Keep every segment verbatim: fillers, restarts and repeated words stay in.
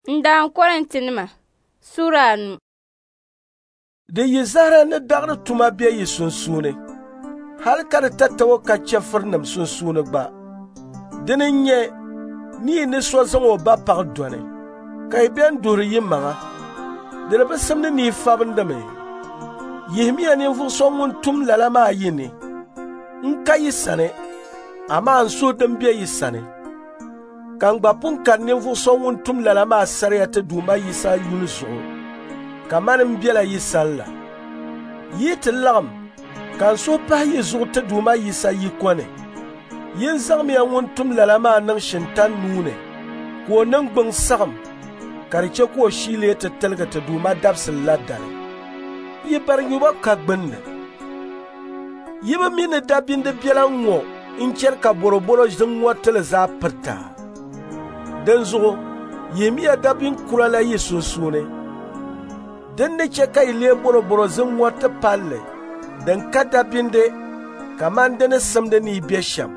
Ndan Korintinima Sura anu. Da yi zahra na dagda tuma biya yi sunsuuni hal ka di tattawo ka chɛfurinim sunsuuni gba. Dini n-nyɛ ni ni so zaŋ o ba paɣa dɔni ka yi bɛn duhiri yi maŋa. Dini bi simdi ni fabindimi. Yihimiya ninvuɣu so ŋun tum lala maa yi ni n ka yi sani amaa n so din be yi sani. Kan gba pun kari ninvuɣu so ŋun tum lala maa sariya ti Duuma Yisa yuli zuɣu ka mani n bela yi sani la. Yi ti laɣim kan so pahi yi zuɣu ti Duuma Yisa yi kɔni. Yin zaŋmiya ŋun tum lala maa niŋ shintan nuuni ka o niŋ gbiŋ saɣim ka di chɛ ka o shiili ti tiligi ti Duuma dabsili la dali. Yi bari nyuba ka gbinni. Yi bi mi ni dabindi biɛla ŋɔ n chɛri ka boroboro din ŋɔ tili zaa pirita. Din zuɣu Yihimiya dabin kura la yi sunsuuni. Din ni chɛ ka yi lee boroboro zin ŋɔ ti palli din ka dabindi kaman dini simdi ni yi be shɛm.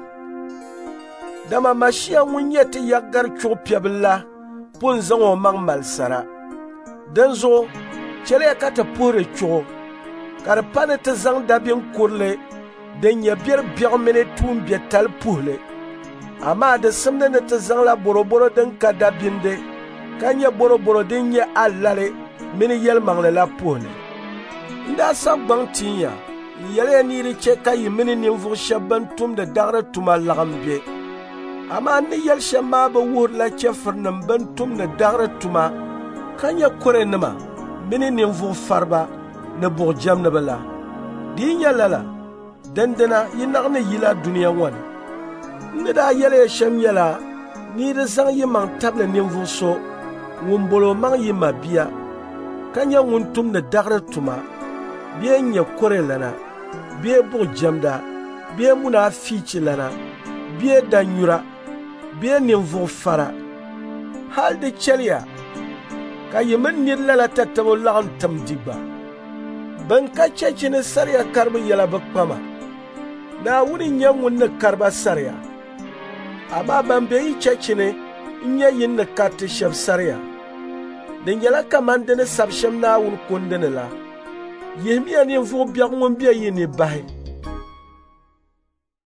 Dama Mashia ŋun nyɛ ti yagari chuɣu piɛbili la pun zaŋ o maŋ mali sara. Din zuɣu chɛliya ka ti puhiri chuɣu ka di pa ni ti zaŋ dabin kurili din nyɛ biɛri biɛɣu mini tuun be tali puhili. Amaa di simdi ni ti zaŋla boroboro din ka dabindi ka nyɛ boroboro din nyɛ alali mini yɛlimaŋli la puhili. N daa sa gbaŋ tiinya n yɛliya ni di chɛ ka yi mini ninvuɣu shɛba ban tumdi dagdi tuma lagim be. Amaa ni yɛli shɛm maa bi wuhirila chɛfurinim ban tumdi dagdi tuma ka nyɛ kurenima mini ninvuɣu fariba ni buɣujɛmdiba la. Di yi nyɛ lala dindina yi naɣ ni yila duniya ŋɔ ni. Ni daa yɛliya shɛm nyɛla ni di zaŋ yi maŋ tabili ninvuɣu so ŋun bolo maŋ yi ma bia ka nyɛ ŋun tumdi dagdi tuma bee n nyɛ kure lana bee buɣujɛmda bee munaafichi lana bee danyura bee ninvuɣu fara. Hal di chɛliya ka yi mini niri lala tatabo laɣim tim digba. Ban ka chɛchi ni sariya karibu yɛla bi kpama. Naawuni nyɛ ŋun ni kariba sariya. Amaa ban be yi chɛchi ni n nyɛ yin ni kariti shɛba sariya. Di nyɛla kaman di ni sabi shɛm Naawuni kundi ni la. Yihimiya ninvuɣu biɛɣu ŋun be yi ni bahi.